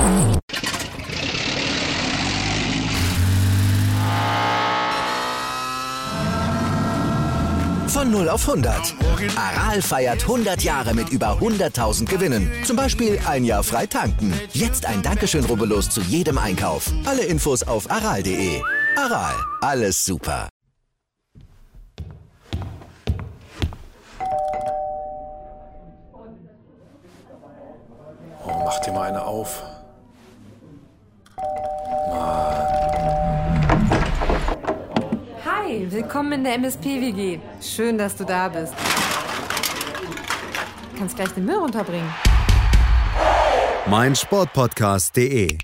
Von 0 auf 100. Aral feiert 100 Jahre mit über 100.000 Gewinnen. Zum Beispiel ein Jahr frei tanken. Jetzt ein Dankeschön, rubbellos zu jedem Einkauf. Alle Infos auf aral.de. Aral, alles super. Oh, mach dir mal eine auf. Hi, willkommen in der MSP-WG. Schön, dass du da bist. Du kannst gleich den Müll runterbringen. meinsportpodcast.de.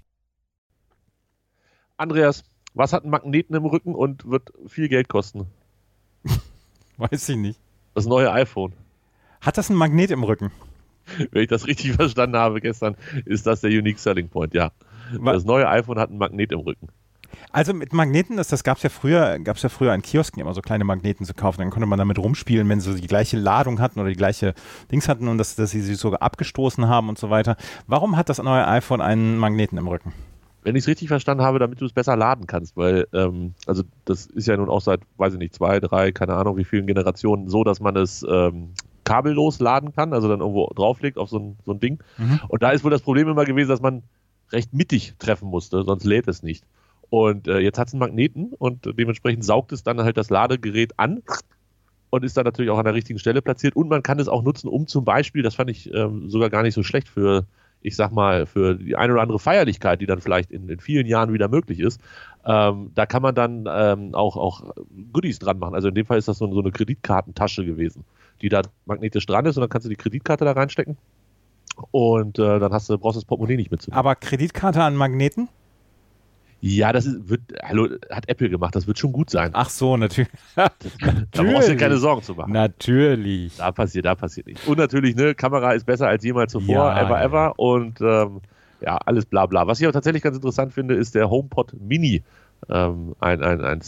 Andreas, was hat einen Magneten im Rücken und wird viel Geld kosten? Weiß ich nicht. Das neue iPhone. Hat das einen Magnet im Rücken? Wenn ich das richtig verstanden habe gestern, ist das der Unique Selling Point, ja. Das neue iPhone hat einen Magnet im Rücken. Also mit Magneten, das gab es ja früher an Kiosken immer so kleine Magneten zu kaufen. Dann konnte man damit rumspielen, wenn sie die gleiche Ladung hatten oder die gleiche Dings hatten und dass sie sich sogar abgestoßen haben und so weiter. Warum hat das neue iPhone einen Magneten im Rücken? Wenn ich es richtig verstanden habe, damit du es besser laden kannst, weil, also das ist ja nun auch seit, weiß ich nicht, 2, 3, keine Ahnung wie vielen Generationen so, dass man es kabellos laden kann, also dann irgendwo drauflegt auf so ein Ding. Mhm. Und da ist wohl das Problem immer gewesen, dass man recht mittig treffen musste, sonst lädt es nicht. Und jetzt hat es einen Magneten und dementsprechend saugt es dann halt das Ladegerät an und ist dann natürlich auch an der richtigen Stelle platziert. Und man kann es auch nutzen, um zum Beispiel, das fand ich sogar gar nicht so schlecht für, ich sag mal, für die eine oder andere Feierlichkeit, die dann vielleicht in vielen Jahren wieder möglich ist. Da kann man dann auch Goodies dran machen. Also in dem Fall ist das so eine Kreditkartentasche gewesen, die da magnetisch dran ist und dann kannst du die Kreditkarte da reinstecken und dann brauchst du das Portemonnaie nicht mitzunehmen. Aber Kreditkarte an Magneten? Ja, hat Apple gemacht, das wird schon gut sein. Ach so, natürlich. Da brauchst du dir keine Sorgen zu machen. Natürlich. Da passiert nicht. Und natürlich, Kamera ist besser als jemals zuvor, ja, ever. Und alles bla bla. Was ich aber tatsächlich ganz interessant finde, ist der HomePod Mini. Ein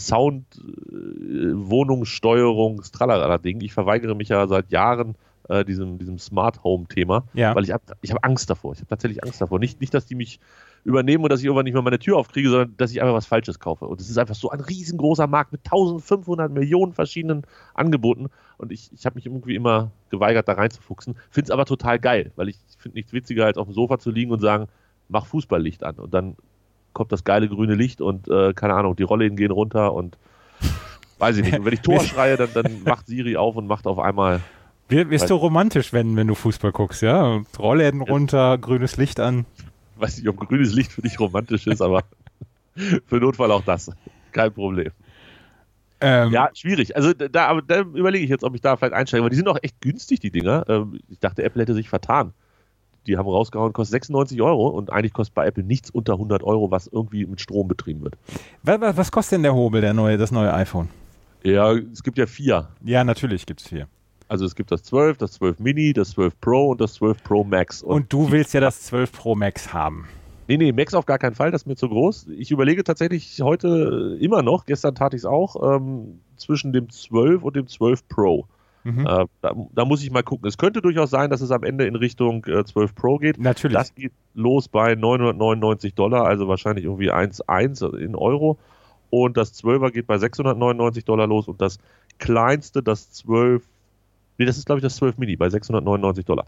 Sound-Wohnungssteuerungs-Tralala-Ding. Ich verweigere mich ja seit Jahren diesem Smart Home-Thema, weil ich habe Angst davor. Ich habe tatsächlich Angst davor. Nicht, dass die mich übernehmen und dass ich irgendwann nicht mehr meine Tür aufkriege, sondern dass ich einfach was Falsches kaufe. Und es ist einfach so ein riesengroßer Markt mit 1500 Millionen verschiedenen Angeboten. Und ich habe mich irgendwie immer geweigert, da reinzufuchsen. Finde es aber total geil, weil ich finde nichts witziger, als auf dem Sofa zu liegen und sagen, mach Fußballlicht an. Und dann kommt das geile grüne Licht und keine Ahnung, die Rollläden gehen runter und weiß ich nicht. Und wenn ich Tor schreie, dann macht Siri auf und macht auf einmal... Wirst du romantisch, wenn du Fußball guckst, ja? Rollläden runter, grünes Licht an. Weiß nicht, ob grünes Licht für dich romantisch ist, aber für Notfall auch das. Kein Problem. Ja, schwierig. Also da überlege ich jetzt, ob ich da vielleicht einsteige, weil die sind auch echt günstig, die Dinger. Ich dachte, Apple hätte sich vertan. Die haben rausgehauen, kostet 96 € und eigentlich kostet bei Apple nichts unter 100 €, was irgendwie mit Strom betrieben wird. Was kostet denn der Hobel, das neue iPhone? Ja, es gibt ja 4. Ja, natürlich gibt es 4. Also es gibt das 12, das 12 Mini, das 12 Pro und das 12 Pro Max. Und du willst ja das 12 Pro Max haben. Nee, Max auf gar keinen Fall, das ist mir zu groß. Ich überlege tatsächlich heute immer noch, gestern tat ich es auch, zwischen dem 12 und dem 12 Pro. Mhm. Da muss ich mal gucken. Es könnte durchaus sein, dass es am Ende in Richtung 12 Pro geht. Natürlich. Das geht los bei $999, also wahrscheinlich irgendwie 1,1 in Euro. Und das 12er geht bei $699 los und das kleinste, das 12, das ist glaube ich das 12 Mini bei $699.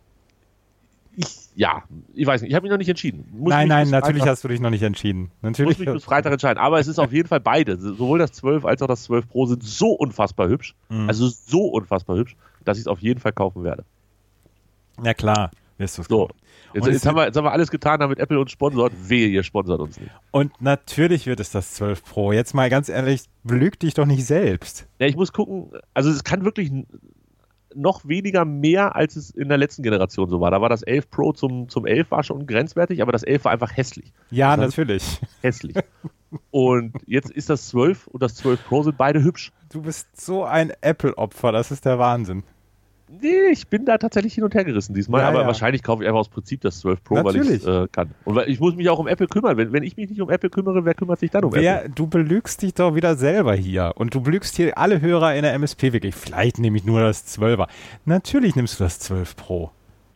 Ich weiß nicht, ich habe mich noch nicht entschieden. Nein, natürlich hast du dich noch nicht entschieden. Natürlich. Muss mich bis Freitag entscheiden, aber es ist auf jeden Fall beide, sowohl das 12 als auch das 12 Pro sind so unfassbar hübsch, also so unfassbar hübsch, dass ich es auf jeden Fall kaufen werde. Ja klar, wirst du es so. Jetzt haben wir alles getan, damit Apple uns sponsort. Wehe, ihr sponsert uns nicht. Und natürlich wird es das 12 Pro. Jetzt mal ganz ehrlich, belüg dich doch nicht selbst. Ja, ich muss gucken, also es kann wirklich noch weniger mehr, als es in der letzten Generation so war. Da war das 11 Pro zum 11 war schon grenzwertig, aber das 11 war einfach hässlich. Ja, natürlich. Hässlich. Und jetzt ist das 12 und das 12 Pro sind beide hübsch. Du bist so ein Apple-Opfer, das ist der Wahnsinn. Nee, ich bin da tatsächlich hin und her gerissen diesmal, aber wahrscheinlich kaufe ich einfach aus Prinzip das 12 Pro, natürlich. Weil ich kann. Und weil ich muss mich auch um Apple kümmern. Wenn ich mich nicht um Apple kümmere, wer kümmert sich dann um Apple? Du belügst dich doch wieder selber hier. Und du belügst hier alle Hörer in der MSP wirklich. Vielleicht nehme ich nur das 12er. Natürlich nimmst du das 12 Pro.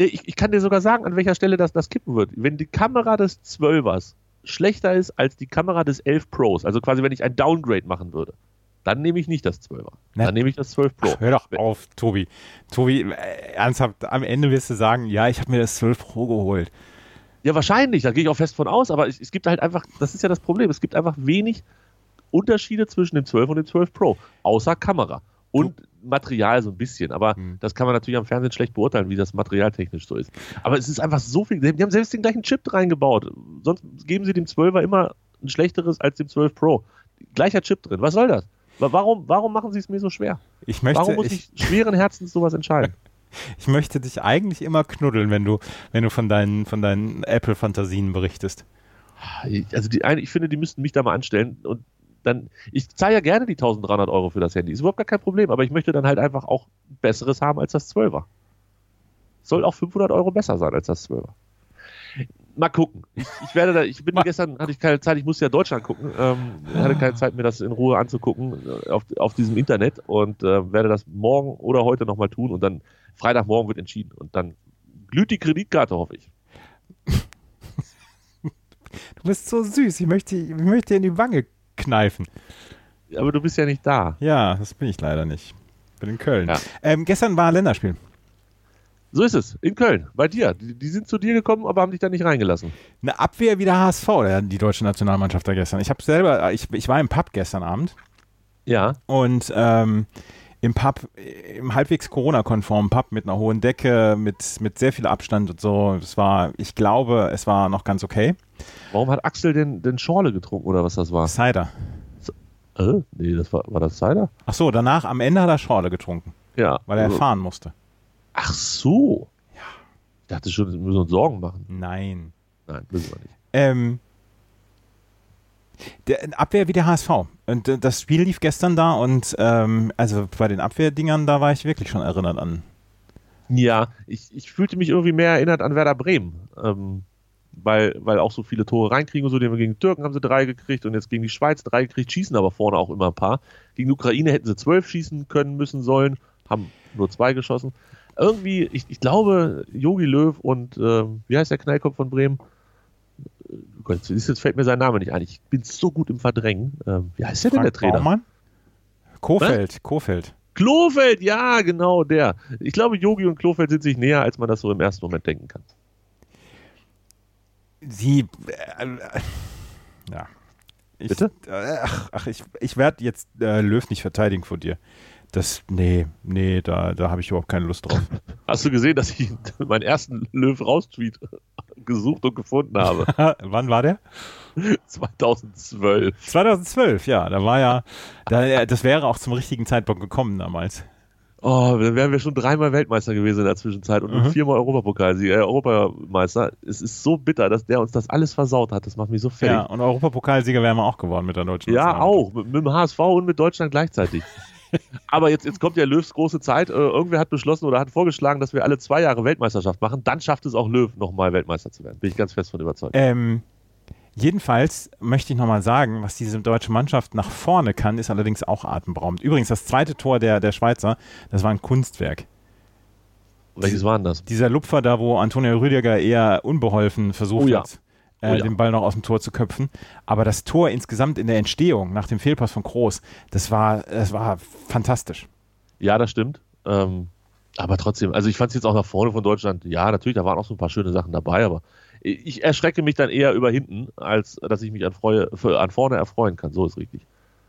Ich kann dir sogar sagen, an welcher Stelle das kippen wird. Wenn die Kamera des 12ers schlechter ist als die Kamera des 11 Pros, also quasi wenn ich ein Downgrade machen würde, dann nehme ich nicht das 12er. Dann nehme ich das 12 Pro. Ach, hör doch auf, Tobi. Ernsthaft, am Ende wirst du sagen, ja, ich habe mir das 12 Pro geholt. Ja, wahrscheinlich, da gehe ich auch fest von aus, aber es gibt halt einfach, das ist ja das Problem, es gibt einfach wenig Unterschiede zwischen dem 12 und dem 12 Pro, außer Kamera und Material so ein bisschen, aber das kann man natürlich am Fernsehen schlecht beurteilen, wie das materialtechnisch so ist. Aber es ist einfach so viel, die haben selbst den gleichen Chip reingebaut, sonst geben sie dem 12er immer ein schlechteres als dem 12 Pro. Gleicher Chip drin, was soll das? Warum machen sie es mir so schwer? Warum muss ich schweren Herzens sowas entscheiden? Ich möchte dich eigentlich immer knuddeln, wenn du von deinen Apple-Fantasien berichtest. Also ich finde, die müssten mich da mal anstellen und dann, ich zahle ja gerne die 1.300 € für das Handy, ist überhaupt gar kein Problem, aber ich möchte dann halt einfach auch Besseres haben als das 12er. Soll auch 500 € besser sein als das 12er. Mal gucken. Gestern hatte ich keine Zeit, ich musste ja Deutschland gucken, hatte keine Zeit, mir das in Ruhe anzugucken auf diesem Internet und werde das morgen oder heute nochmal tun und dann Freitagmorgen wird entschieden und dann glüht die Kreditkarte, hoffe ich. Du bist so süß, ich möchte dir in die Wange kneifen. Aber du bist ja nicht da. Ja, das bin ich leider nicht. Ich bin in Köln. Ja. Gestern war ein Länderspiel. So ist es, in Köln, bei dir. Die sind zu dir gekommen, aber haben dich da nicht reingelassen. Eine Abwehr wie der HSV, die deutsche Nationalmannschaft da gestern. Ich war im Pub gestern Abend. Ja. Und im Pub, im halbwegs Corona-konformen Pub mit einer hohen Decke, mit sehr viel Abstand und so. Ich glaube, es war noch ganz okay. Warum hat Axel den Schorle getrunken oder was das war? Cider. Nee, war das Cider? Ach so, danach, am Ende hat er Schorle getrunken. Ja. Weil er fahren musste. Ach so. Ja. Ich dachte schon, wir müssen uns Sorgen machen. Nein, müssen wir nicht. Der Abwehr wie der HSV. Und das Spiel lief gestern da und also bei den Abwehrdingern, da war ich wirklich schon erinnert an. Ja, ich fühlte mich irgendwie mehr erinnert an Werder Bremen. Weil auch so viele Tore reinkriegen und so. Gegen die Türken haben sie 3 gekriegt und jetzt gegen die Schweiz 3 gekriegt, schießen aber vorne auch immer ein paar. Gegen die Ukraine hätten sie 12 schießen können müssen sollen, haben nur 2 geschossen. Irgendwie, ich glaube, Jogi Löw und wie heißt der Knallkopf von Bremen? Jetzt fällt mir sein Name nicht ein. Ich bin so gut im Verdrängen. Wie heißt der denn, der Trainer? Baumann? Kofeld. Klofeld, ja, genau, der. Ich glaube, Jogi und Klofeld sind sich näher, als man das so im ersten Moment denken kann. Ja. Bitte? Ich werde jetzt Löw nicht verteidigen vor dir. Nee, da habe ich überhaupt keine Lust drauf. Hast du gesehen, dass ich meinen ersten Löw-Raus-Tweet gesucht und gefunden habe? Wann war der? 2012. 2012, ja. Da war das wäre auch zum richtigen Zeitpunkt gekommen damals. Oh, dann wären wir schon 3-mal Weltmeister gewesen in der Zwischenzeit und 4-mal Europameister. Es ist so bitter, dass der uns das alles versaut hat. Das macht mich so fertig. Ja, und Europapokalsieger wären wir auch geworden mit der deutschen Ja, auch. Mit dem HSV und mit Deutschland gleichzeitig. Aber jetzt kommt ja Löws große Zeit. Irgendwer hat beschlossen oder hat vorgeschlagen, dass wir alle 2 Jahre Weltmeisterschaft machen. Dann schafft es auch Löw, nochmal Weltmeister zu werden. Bin ich ganz fest von überzeugt. Jedenfalls möchte ich nochmal sagen, was diese deutsche Mannschaft nach vorne kann, ist allerdings auch atemberaubend. Übrigens, das zweite Tor der Schweizer, das war ein Kunstwerk. Welches war denn das? Dieser Lupfer da, wo Antonio Rüdiger eher unbeholfen versucht hat, den Ball noch aus dem Tor zu köpfen. Aber das Tor insgesamt in der Entstehung, nach dem Fehlpass von Kroos, das war fantastisch. Ja, das stimmt. Aber trotzdem, also ich fand es jetzt auch nach vorne von Deutschland, ja, natürlich, da waren auch so ein paar schöne Sachen dabei, aber ich erschrecke mich dann eher über hinten, als dass ich mich an vorne erfreuen kann. So ist richtig.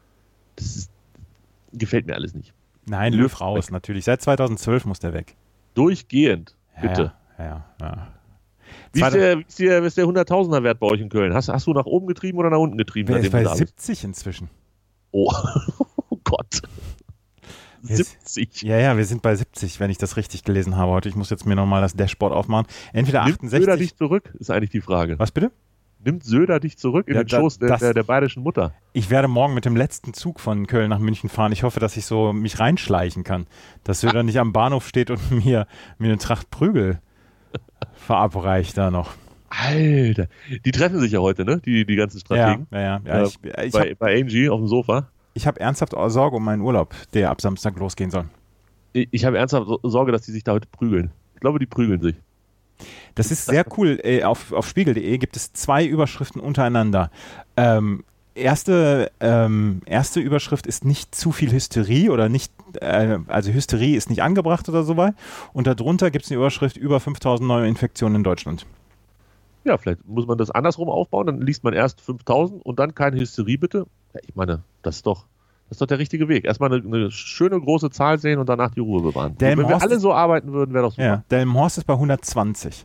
Gefällt mir alles nicht. Nein, Löw raus, natürlich. Seit 2012 muss der weg. Durchgehend, bitte. Ja. Wie ist der 100.000er Wert bei euch in Köln? Hast du nach oben getrieben oder nach unten getrieben? Wer ist bei 70 inzwischen? Oh Gott. 70. Ja, wir sind bei 70, wenn ich das richtig gelesen habe heute. Ich muss jetzt mir nochmal das Dashboard aufmachen. Entweder Nimmt 68. Söder dich zurück, ist eigentlich die Frage. Was bitte? Nimmt Söder dich zurück in den Schoß der bayerischen Mutter? Ich werde morgen mit dem letzten Zug von Köln nach München fahren. Ich hoffe, dass ich so mich reinschleichen kann. Dass Söder nicht am Bahnhof steht und mir eine Tracht Prügel verabreicht da noch. Alter, die treffen sich ja heute, ne? Die ganzen Strategen. Ja. Bei Angie auf dem Sofa. Ich habe ernsthaft Sorge um meinen Urlaub, der ab Samstag losgehen soll. Ich habe ernsthaft Sorge, dass die sich da heute prügeln. Ich glaube, die prügeln sich. Das ist sehr cool. Auf spiegel.de gibt es 2 Überschriften untereinander. Erste Überschrift ist nicht zu viel Hysterie oder nicht, also Hysterie ist nicht angebracht oder so weit. Und darunter gibt es eine Überschrift über 5000 neue Infektionen in Deutschland. Ja, vielleicht muss man das andersrum aufbauen, dann liest man erst 5000 und dann keine Hysterie bitte. Ja, ich meine, das ist doch der richtige Weg. Erstmal eine schöne große Zahl sehen und danach die Ruhe bewahren. Wenn wir alle so arbeiten würden, wäre doch super. Ja, Delmenhorst ist bei 120.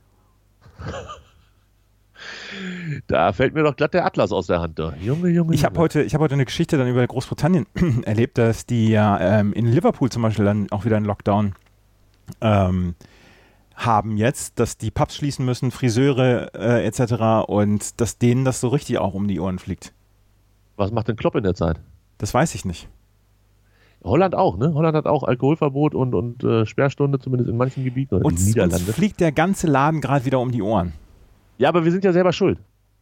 Da fällt mir doch glatt der Atlas aus der Hand. Da. Junge. Ich habe heute eine Geschichte dann über Großbritannien erlebt, dass die ja in Liverpool zum Beispiel dann auch wieder einen Lockdown haben jetzt, dass die Pubs schließen müssen, Friseure etc. und dass denen das so richtig auch um die Ohren fliegt. Was macht denn Klopp in der Zeit? Das weiß ich nicht. Holland auch, ne? Holland hat auch Alkoholverbot und Sperrstunde, zumindest in manchen Gebieten. Oder uns fliegt der ganze Laden gerade wieder um die Ohren. Ja, aber wir sind ja selber schuld.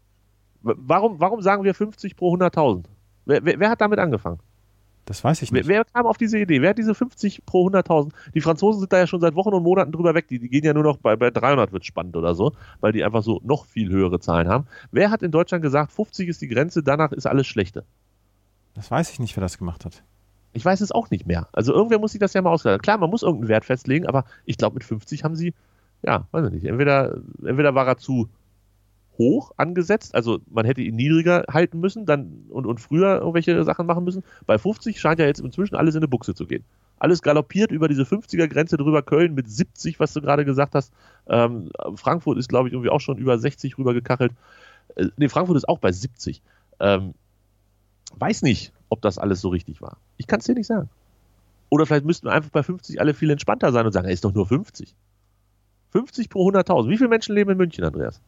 Warum sagen wir 50 pro 100.000? Wer hat damit angefangen? Das weiß ich nicht. Wer kam auf diese Idee? Wer hat diese 50 pro 100.000? Die Franzosen sind da ja schon seit Wochen und Monaten drüber weg. Die gehen ja nur noch bei 300 wird spannend oder so, weil die einfach so noch viel höhere Zahlen haben. Wer hat in Deutschland gesagt, 50 ist die Grenze, danach ist alles Schlechte? Das weiß ich nicht, wer das gemacht hat. Ich weiß es auch nicht mehr. Also irgendwer muss sich das ja mal ausrechnen. Klar, man muss irgendeinen Wert festlegen, aber ich glaube, mit 50 haben sie, ja, weiß ich nicht, entweder war er zu hoch angesetzt, also man hätte ihn niedriger halten müssen dann und früher irgendwelche Sachen machen müssen. Bei 50 scheint ja jetzt inzwischen alles in eine Buchse zu gehen. Alles galoppiert über diese 50er-Grenze drüber, Köln mit 70, was du gerade gesagt hast. Frankfurt ist, glaube ich, irgendwie auch schon über 60 rüber gekachelt. Frankfurt ist auch bei 70. Weiß nicht, ob das alles so richtig war. Ich kann es dir nicht sagen. Oder vielleicht müssten wir einfach bei 50 alle viel entspannter sein und sagen, ist doch nur 50. 50 pro 100.000. Wie viele Menschen leben in München, Andreas?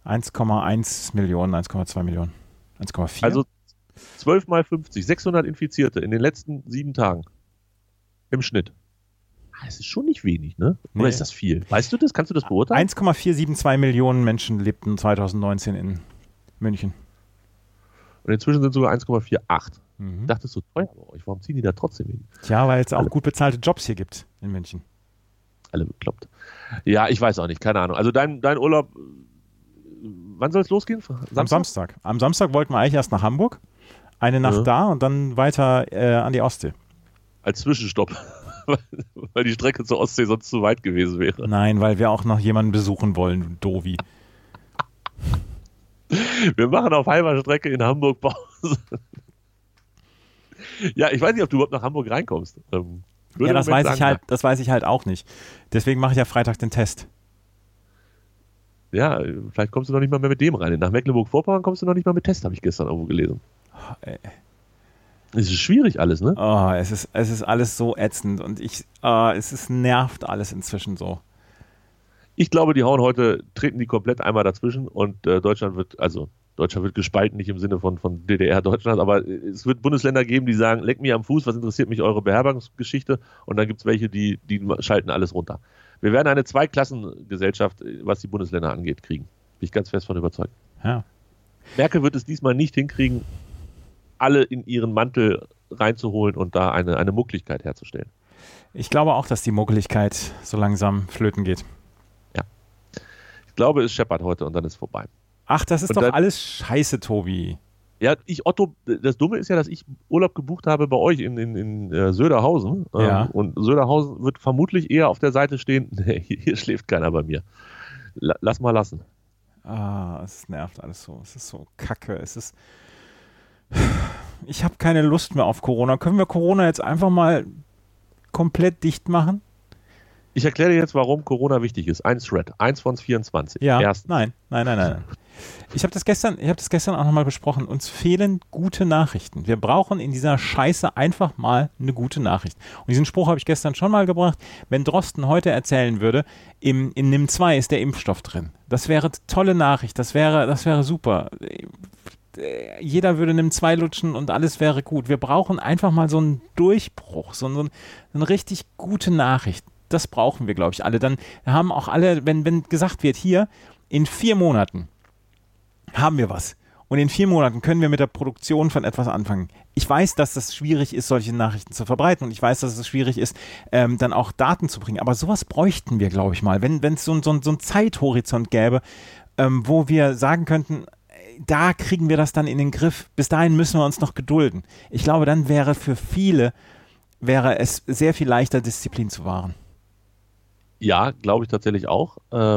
1,1 Millionen, 1,2 Millionen, 1,4. Also 12 mal 50, 600 Infizierte in den letzten 7 Tagen. Im Schnitt. Das ist schon nicht wenig, ne? Oder ist das viel? Weißt du das? Kannst du das beurteilen? 1,472 Millionen Menschen lebten 2019 in München. Und inzwischen sind sogar 1,48. Ich dachte, es ist so teuer bei euch. Warum ziehen die da trotzdem hin? Tja, weil es auch gut bezahlte Jobs hier gibt in München. Alle bekloppt. Ja, ich weiß auch nicht, keine Ahnung. Also dein Urlaub, wann soll es losgehen? Am Samstag. Am Samstag wollten wir eigentlich erst nach Hamburg, eine Nacht da und dann weiter an die Ostsee. Als Zwischenstopp, weil die Strecke zur Ostsee sonst zu weit gewesen wäre. Nein, weil wir auch noch jemanden besuchen wollen, du Dovi. Wir machen auf halber Strecke in Hamburg Pause. Ja, ich weiß nicht, ob du überhaupt nach Hamburg reinkommst. Ja, das weiß ich halt auch nicht. Deswegen mache ich ja Freitag den Test. Ja, vielleicht kommst du noch nicht mal mehr mit dem rein. Nach Mecklenburg-Vorpommern kommst du noch nicht mal mit Test, habe ich gestern irgendwo gelesen. Es ist schwierig alles, ne? Oh, es ist alles so ätzend und nervt alles inzwischen so. Ich glaube, die treten die komplett einmal dazwischen und Deutschland wird gespalten, nicht im Sinne von DDR-Deutschland, aber es wird Bundesländer geben, die sagen, leck mir am Fuß, was interessiert mich eure Beherbergungsgeschichte? Und dann gibt es welche, die schalten alles runter. Wir werden eine Zweiklassengesellschaft, was die Bundesländer angeht, kriegen. Bin ich ganz fest von überzeugt. Ja. Merkel wird es diesmal nicht hinkriegen, alle in ihren Mantel reinzuholen und da eine Muckligkeit herzustellen. Ich glaube auch, dass die Muckeligkeit so langsam flöten geht. Ja. Ich glaube, es scheppert heute und dann ist vorbei. Ach, das ist doch alles scheiße, Tobi. Ja, Otto, das Dumme ist ja, dass ich Urlaub gebucht habe bei euch in Söderhausen. Ja. Und Söderhausen wird vermutlich eher auf der Seite stehen, nee, hier schläft keiner bei mir. Lass mal lassen. Es nervt alles so. Es ist so kacke. Ich habe keine Lust mehr auf Corona. Können wir Corona jetzt einfach mal komplett dicht machen? Ich erkläre dir jetzt, warum Corona wichtig ist. Ein Thread, 1 von 24. Ja, Erstens. nein. Ich habe das gestern auch nochmal besprochen. Uns fehlen gute Nachrichten. Wir brauchen in dieser Scheiße einfach mal eine gute Nachricht. Und diesen Spruch habe ich gestern schon mal gebracht. Wenn Drosten heute erzählen würde, in NIM 2 ist der Impfstoff drin. Das wäre eine tolle Nachricht. Das wäre super. Jeder würde NIM 2 lutschen und alles wäre gut. Wir brauchen einfach mal so einen Durchbruch, so eine richtig gute Nachricht. Das brauchen wir, glaube ich, alle. Dann haben auch alle, wenn gesagt wird, hier, in 4 Monaten haben wir was. und in 4 Monaten können wir mit der Produktion von etwas anfangen. Ich weiß, dass es schwierig ist, solche Nachrichten zu verbreiten, und ich weiß, dass es schwierig ist, dann auch Daten zu bringen. Aber sowas bräuchten wir, glaube ich mal. Wenn es so einen Zeithorizont gäbe, wo wir sagen könnten, da kriegen wir das dann in den Griff. Bis dahin müssen wir uns noch gedulden. Ich glaube, dann wäre für viele es sehr viel leichter, Disziplin zu wahren. Ja, glaube ich tatsächlich auch.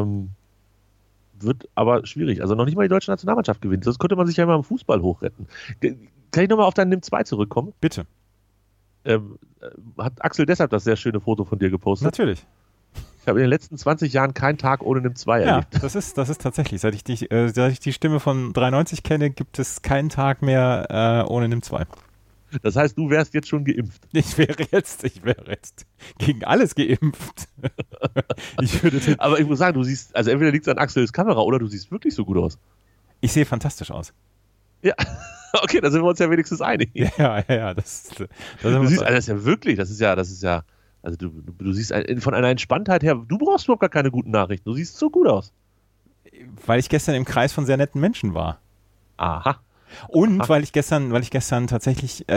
Wird aber schwierig. Also noch nicht mal die deutsche Nationalmannschaft gewinnt. Das könnte man sich ja immer im Fußball hochretten. Kann ich nochmal auf deinen NIM2 zurückkommen? Bitte. Hat Axel deshalb das sehr schöne Foto von dir gepostet? Natürlich. Ich habe in den letzten 20 Jahren keinen Tag ohne NIM2 erlebt. Ja, das ist tatsächlich. Seit ich die Stimme von 93 kenne, gibt es keinen Tag mehr ohne NIM2. Das heißt, du wärst jetzt schon geimpft. Ich wäre jetzt gegen alles geimpft. Aber ich muss sagen, du siehst, also entweder liegt es an Axels Kamera oder du siehst wirklich so gut aus. Ich sehe fantastisch aus. Ja, okay, da sind wir uns ja wenigstens einig. Ja. Du siehst, also das ist ja wirklich, das ist ja, also du siehst von einer Entspanntheit her, du brauchst überhaupt gar keine guten Nachrichten. Du siehst so gut aus. Weil ich gestern im Kreis von sehr netten Menschen war. Aha. Und weil ich gestern tatsächlich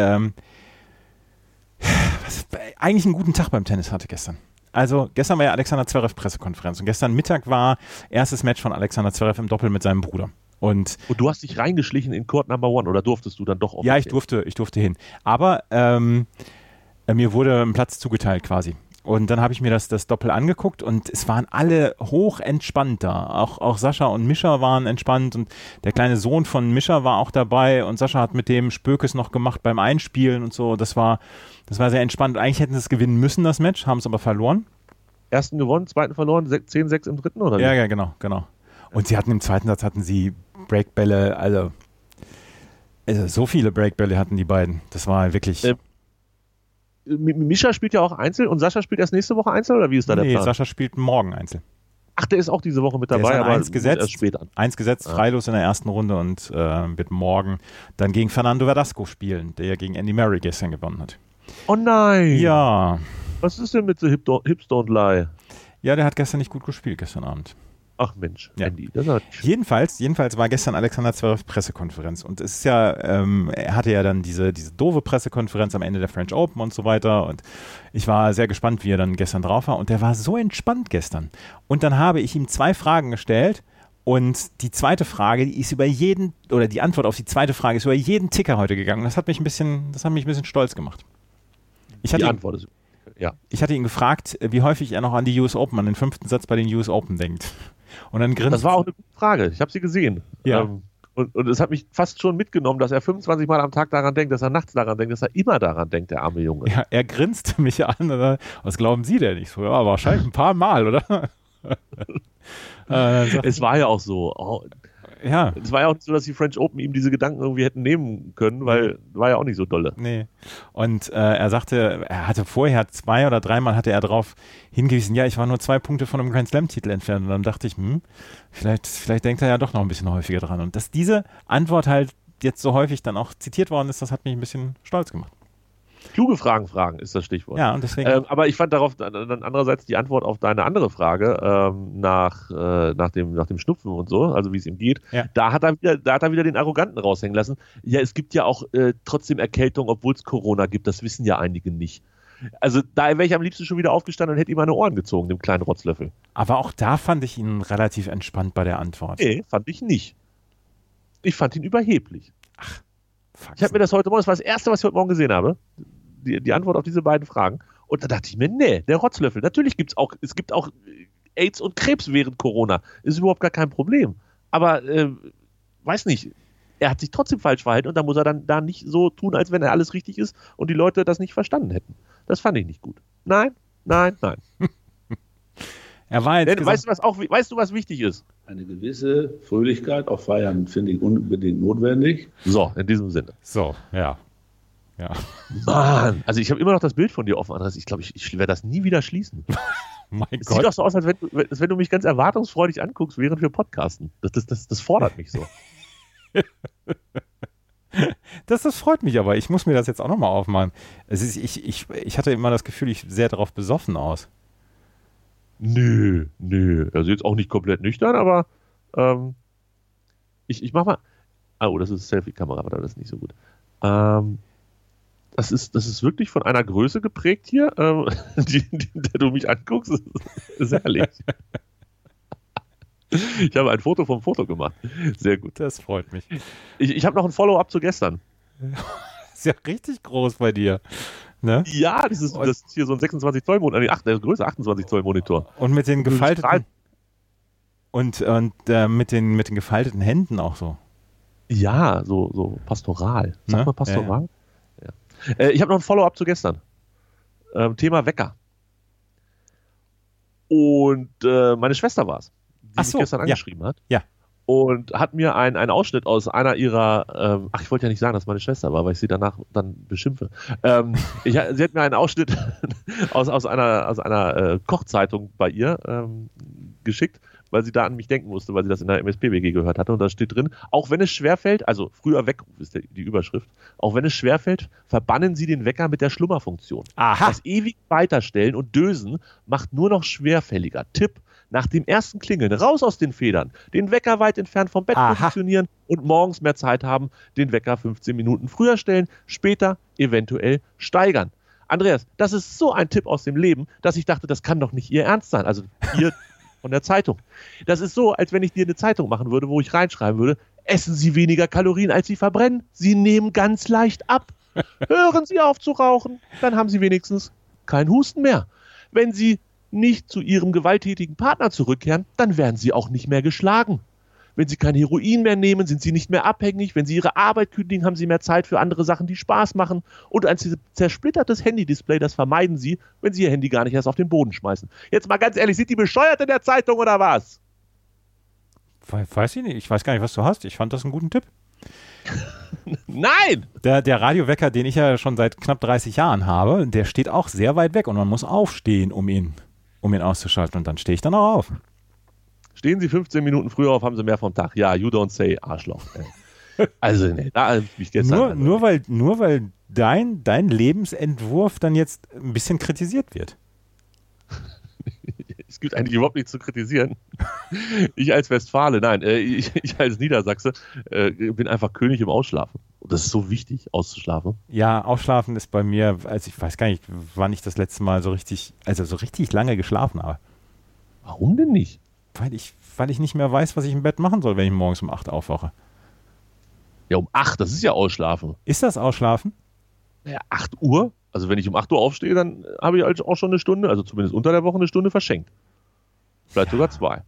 eigentlich einen guten Tag beim Tennis hatte gestern. Also gestern war ja Alexander Zverev Pressekonferenz und gestern Mittag war erstes Match von Alexander Zverev im Doppel mit seinem Bruder. Und du hast dich reingeschlichen in Court Number 1 oder durftest du dann doch offiziell? Ja, ich durfte hin. Aber mir wurde ein Platz zugeteilt quasi. Und dann habe ich mir das Doppel angeguckt und es waren alle hoch entspannt da. Auch Sascha und Mischa waren entspannt und der kleine Sohn von Mischa war auch dabei und Sascha hat mit dem Spökes noch gemacht beim Einspielen und so. Das war sehr entspannt. Eigentlich hätten sie es gewinnen müssen, das Match, haben es aber verloren. Ersten gewonnen, zweiten verloren, 10-6 im dritten, oder? Ja, genau. Und sie hatten im zweiten Satz Breakbälle, also so viele Breakbälle hatten die beiden. Das war wirklich... Mischa spielt ja auch Einzel und Sascha spielt erst nächste Woche Einzel, oder wie ist da der Plan? Nee, Sascha spielt morgen Einzel. Ach, der ist auch diese Woche mit dabei, aber erst spät an. 1 gesetzt, freilos in der ersten Runde und wird morgen dann gegen Fernando Verdasco spielen, der ja gegen Andy Murray gestern gewonnen hat. Oh nein! Ja. Was ist denn mit The Hips Don't Lie? Ja, der hat gestern nicht gut gespielt, gestern Abend. Ach Mensch, ja. Andy. Das hat jedenfalls war gestern Alexander Zverev Pressekonferenz und es ist ja, er hatte ja dann diese doofe Pressekonferenz am Ende der French Open und so weiter und ich war sehr gespannt, wie er dann gestern drauf war und der war so entspannt gestern. Und dann habe ich ihm 2 Fragen gestellt und die zweite Frage, die Antwort auf die zweite Frage ist über jeden Ticker heute gegangen. Das hat mich ein bisschen stolz gemacht. Antwort ist, ja. Ich hatte ihn gefragt, wie häufig er noch an die US Open, an den 5. Satz bei den US Open denkt. Und dann grinst. Das war auch eine gute Frage. Ich habe sie gesehen. Ja. Und es hat mich fast schon mitgenommen, dass er 25 Mal am Tag daran denkt, dass er nachts daran denkt, dass er immer daran denkt, der arme Junge. Ja, er grinste mich an. Oder, was glauben Sie denn? Ich so, ja, wahrscheinlich ein paar Mal, oder? Es war ja auch so. Ja. Es war ja auch nicht so, dass die French Open ihm diese Gedanken irgendwie hätten nehmen können, weil war ja auch nicht so dolle. Nee. Und er sagte, er hatte vorher 2 oder 3 Mal hatte er darauf hingewiesen, ja, ich war nur 2 Punkte von einem Grand Slam-Titel entfernt. Und dann dachte ich, vielleicht denkt er ja doch noch ein bisschen häufiger dran. Und dass diese Antwort halt jetzt so häufig dann auch zitiert worden ist, das hat mich ein bisschen stolz gemacht. Kluge Fragen ist das Stichwort. Ja, und deswegen. Aber ich fand darauf dann andererseits die Antwort auf deine andere Frage nach dem Schnupfen und so, also wie es ihm geht. Ja. Da hat er wieder den Arroganten raushängen lassen. Ja, es gibt ja auch trotzdem Erkältung, obwohl es Corona gibt. Das wissen ja einige nicht. Also da wäre ich am liebsten schon wieder aufgestanden und hätte ihm an die Ohren gezogen, dem kleinen Rotzlöffel. Aber auch da fand ich ihn relativ entspannt bei der Antwort. Nee, fand ich nicht. Ich fand ihn überheblich. Ach, fuck. Ich habe mir das heute Morgen, das war das Erste, was ich heute Morgen gesehen habe, die Antwort auf diese beiden Fragen. Und da dachte ich mir, nee, der Rotzlöffel. Natürlich gibt es auch AIDS und Krebs während Corona. Ist überhaupt gar kein Problem. Aber, weiß nicht, er hat sich trotzdem falsch verhalten und da muss er dann da nicht so tun, als wenn er alles richtig ist und die Leute das nicht verstanden hätten. Das fand ich nicht gut. Nein. Er war jetzt weißt du, was wichtig ist? Eine gewisse Fröhlichkeit auf Feiern finde ich unbedingt notwendig. So, in diesem Sinne. So, ja. Mann, also ich habe immer noch das Bild von dir offen, Andreas. Ich glaube, ich werde das nie wieder schließen. Mein Es Gott. sieht doch so aus, als wenn du mich ganz erwartungsfreudig anguckst, während wir podcasten. Das fordert mich so. Das freut mich aber. Ich muss mir das jetzt auch nochmal aufmachen. Ich hatte immer das Gefühl, ich sehe darauf besoffen aus. Nö. Also jetzt auch nicht komplett nüchtern, aber ich mach mal. Oh, das ist Selfie-Kamera, aber das ist nicht so gut. Das ist wirklich von einer Größe geprägt hier, der du mich anguckst. Das ist herrlich. Ich habe ein Foto vom Foto gemacht. Sehr gut. Das freut mich. Ich habe noch ein Follow-up zu gestern. Ist ja richtig groß bei dir. Ne? Ja, das ist hier so ein 26 Zoll Monitor, der größere 28 Zoll Monitor. Und mit den gefalteten mit den gefalteten Händen auch so. Ja, so pastoral. Sag mal pastoral? Ja. Ich habe noch ein Follow-up zu gestern. Thema Wecker. Und meine Schwester war es, die mich gestern angeschrieben hat. Ja. Und hat mir einen Ausschnitt aus einer ihrer, ich wollte ja nicht sagen, dass meine Schwester war, weil ich sie danach dann beschimpfe. Sie hat mir einen Ausschnitt aus einer Kochzeitung bei ihr geschickt, weil sie da an mich denken musste, weil sie das in der MSP-WG gehört hatte. Und da steht drin, auch wenn es schwerfällt, also früher Weckruf ist die Überschrift, auch wenn es schwerfällt, verbannen Sie den Wecker mit der Schlummerfunktion. Aha. Das ewig Weiterstellen und Dösen macht nur noch schwerfälliger. Tipp: Nach dem ersten Klingeln raus aus den Federn, den Wecker weit entfernt vom Bett positionieren und morgens mehr Zeit haben, den Wecker 15 Minuten früher stellen, später eventuell steigern. Andreas, das ist so ein Tipp aus dem Leben, dass ich dachte, das kann doch nicht Ihr Ernst sein. Also ihr von der Zeitung. Das ist so, als wenn ich dir eine Zeitung machen würde, wo ich reinschreiben würde, essen Sie weniger Kalorien, als Sie verbrennen. Sie nehmen ganz leicht ab. Hören Sie auf zu rauchen, dann haben Sie wenigstens keinen Husten mehr. Wenn Sie nicht zu Ihrem gewalttätigen Partner zurückkehren, dann werden Sie auch nicht mehr geschlagen. Wenn Sie kein Heroin mehr nehmen, sind Sie nicht mehr abhängig. Wenn Sie Ihre Arbeit kündigen, haben Sie mehr Zeit für andere Sachen, die Spaß machen. Und ein zersplittertes Handy-Display, das vermeiden Sie, wenn Sie Ihr Handy gar nicht erst auf den Boden schmeißen. Jetzt mal ganz ehrlich, sind die bescheuert in der Zeitung oder was? Weiß ich nicht. Ich weiß gar nicht, was du hast. Ich fand das einen guten Tipp. Nein! Der Radiowecker, den ich ja schon seit knapp 30 Jahren habe, der steht auch sehr weit weg und man muss aufstehen, um ihn auszuschalten. Und dann stehe ich dann auch auf. Stehen Sie 15 Minuten früher auf, haben Sie mehr vom Tag. Ja, you don't say, Arschloch. Also, ne, da habe ich mich gestern... Nur weil dein Lebensentwurf dann jetzt ein bisschen kritisiert wird. Es gibt eigentlich überhaupt nichts zu kritisieren. Ich als Westfale, nein, ich als Niedersachse bin einfach König im Ausschlafen. Und das ist so wichtig, auszuschlafen. Ja, Ausschlafen ist bei mir, also ich weiß gar nicht, wann ich das letzte Mal so richtig lange geschlafen habe. Warum denn nicht? Weil ich nicht mehr weiß, was ich im Bett machen soll, wenn ich morgens um 8 aufwache. Ja, um 8, das ist ja Ausschlafen. Ist das Ausschlafen? Naja, 8 Uhr? Also wenn ich um 8 Uhr aufstehe, dann habe ich also auch schon eine Stunde, also zumindest unter der Woche eine Stunde verschenkt. Vielleicht sogar 2.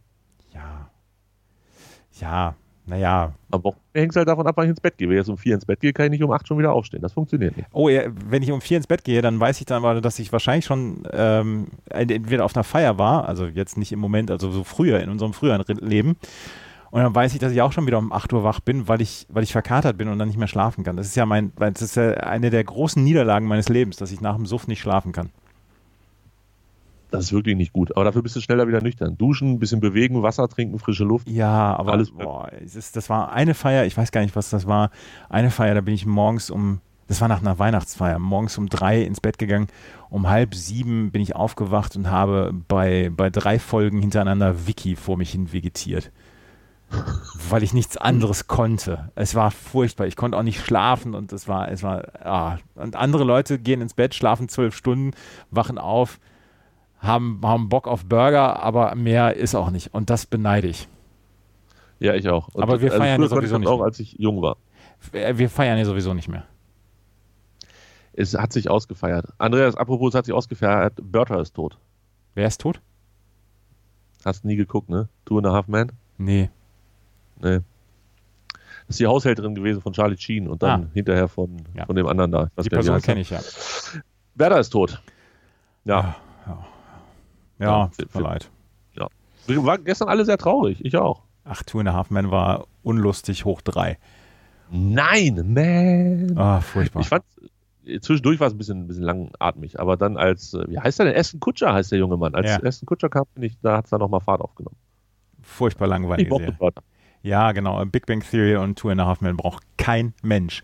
Ja, naja. Am Wochenende hängt es halt davon ab, wann ich ins Bett gehe. Wenn ich jetzt um 4 ins Bett gehe, kann ich nicht um 8 schon wieder aufstehen. Das funktioniert nicht. Oh ja, wenn ich um 4 ins Bett gehe, dann weiß ich dann aber, dass ich wahrscheinlich schon entweder auf einer Feier war, also jetzt nicht im Moment, also so früher, in unserem früheren Leben. Und dann weiß ich, dass ich auch schon wieder um 8 Uhr wach bin, weil ich verkatert bin und dann nicht mehr schlafen kann. Das ist ja eine der großen Niederlagen meines Lebens, dass ich nach dem Suff nicht schlafen kann. Das ist wirklich nicht gut. Aber dafür bist du schneller wieder nüchtern. Duschen, ein bisschen bewegen, Wasser trinken, frische Luft. Ja, aber das war eine Feier, ich weiß gar nicht, was das war. Eine Feier, da bin ich das war nach einer Weihnachtsfeier, morgens um 3 ins Bett gegangen. Um 6:30 bin ich aufgewacht und habe bei 3 Folgen hintereinander Wiki vor mich hin vegetiert. Weil ich nichts anderes konnte. Es war furchtbar. Ich konnte auch nicht schlafen und und andere Leute gehen ins Bett, schlafen 12 Stunden, wachen auf, haben Bock auf Burger, aber mehr ist auch nicht. Und das beneide ich. Ja, ich auch. Und aber wir feiern ja sowieso nicht mehr. Auch als ich jung war. Wir feiern ja sowieso nicht mehr. Es hat sich ausgefeiert. Andreas, apropos, es hat sich ausgefeiert. Bertha ist tot. Wer ist tot? Hast nie geguckt, ne? 2.5 Men? Nee. Das ist die Haushälterin gewesen von Charlie Sheen und dann hinterher von dem anderen da. Die Person kenne ich, ja. Bertha ist tot. Ja. Ja, tut mir leid. Ja. Wir waren gestern alle sehr traurig. Ich auch. Ach, 2.5 Men war unlustig hoch 3. Nein, man. Ah, furchtbar. Ich fand, zwischendurch war es ein bisschen langatmig, aber dann wie heißt der denn? Ashton Kutcher heißt der junge Mann. Als Ashton Kutcher kam, da hat es dann nochmal Fahrt aufgenommen. Furchtbar langweilig. Ja, genau. Big Bang Theory und 2.5 Men braucht kein Mensch.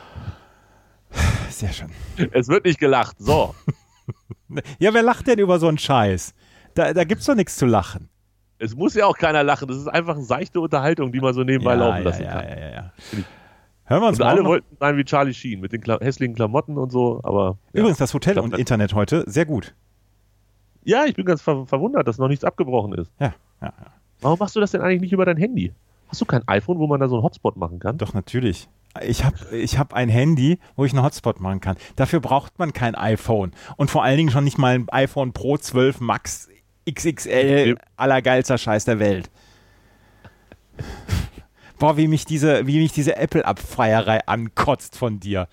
Sehr schön. Es wird nicht gelacht. So. Ja, wer lacht denn über so einen Scheiß? Da gibt's doch nichts zu lachen. Es muss ja auch keiner lachen. Das ist einfach eine seichte Unterhaltung, die man so nebenbei laufen lassen kann. Ja. Hören wir uns Und morgen alle noch. wollten sein wie Charlie Sheen mit den hässlichen Klamotten und so, aber... Übrigens, das Hotel glaub, und Internet heute, sehr gut. Ja, ich bin ganz verwundert, dass noch nichts abgebrochen ist. Ja. Warum machst du das denn eigentlich nicht über dein Handy? Hast du kein iPhone, wo man da so einen Hotspot machen kann? Doch, natürlich. Ich hab ein Handy, wo ich einen Hotspot machen kann. Dafür braucht man kein iPhone. Und vor allen Dingen schon nicht mal ein iPhone Pro 12 Max XXL, allergeilster Scheiß der Welt. Boah, wie mich diese Apple-Abfeierei ankotzt von dir.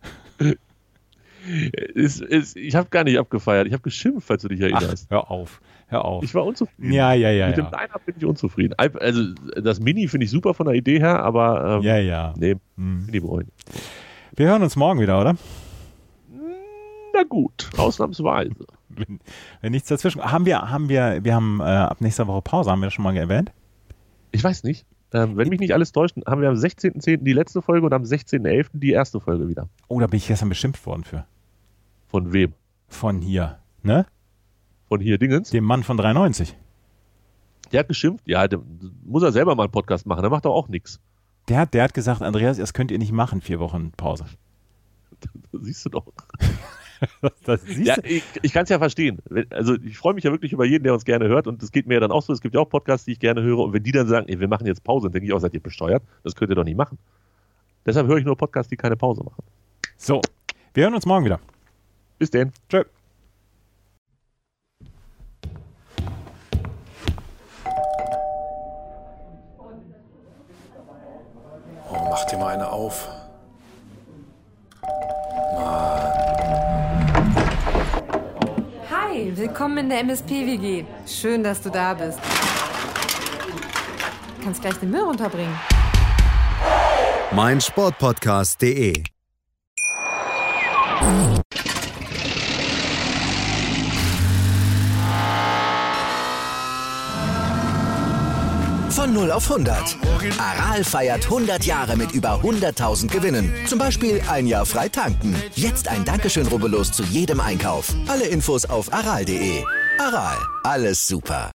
Ich habe gar nicht abgefeiert. Ich habe geschimpft, falls du dich erinnerst. Hör auf. Ich war unzufrieden. Ja. Mit dem Line-Up bin ich unzufrieden. Also das Mini finde ich super von der Idee her, aber nee, Mini bereuen. Wir hören uns morgen wieder, oder? Na gut, ausnahmsweise. Wenn nichts dazwischen. Wir haben ab nächster Woche Pause, haben wir das schon mal erwähnt? Ich weiß nicht. Wenn mich nicht alles täuscht, haben wir am 16.10. die letzte Folge und am 16.11. die erste Folge wieder. Oh, da bin ich gestern beschimpft worden für. Von wem? Von hier, ne? Von hier Dingens? Dem Mann von 93. Der hat geschimpft. Ja, muss er selber mal einen Podcast machen. Der macht doch auch nichts. Der hat gesagt, Andreas, das könnt ihr nicht machen, 4 Wochen Pause. Das siehst du doch. Das siehst Ja, du? ich kann es ja verstehen. Also ich freue mich ja wirklich über jeden, der uns gerne hört, und das geht mir ja dann auch so. Es gibt ja auch Podcasts, die ich gerne höre, und wenn die dann sagen, ey, wir machen jetzt Pause, dann denke ich auch, seid ihr besteuert? Das könnt ihr doch nicht machen. Deshalb höre ich nur Podcasts, die keine Pause machen. So, wir hören uns morgen wieder. Bis denn. Tschö. Oh, mach dir mal eine auf. Hi, willkommen in der MSP-WG. Schön, dass du da bist. Kannst gleich den Müll runterbringen. meinsportpodcast.de. Von 0 auf 100. Aral feiert 100 Jahre mit über 100.000 Gewinnen. Zum Beispiel ein Jahr frei tanken. Jetzt ein Dankeschön, rubbellos zu jedem Einkauf. Alle Infos auf aral.de. Aral, alles super.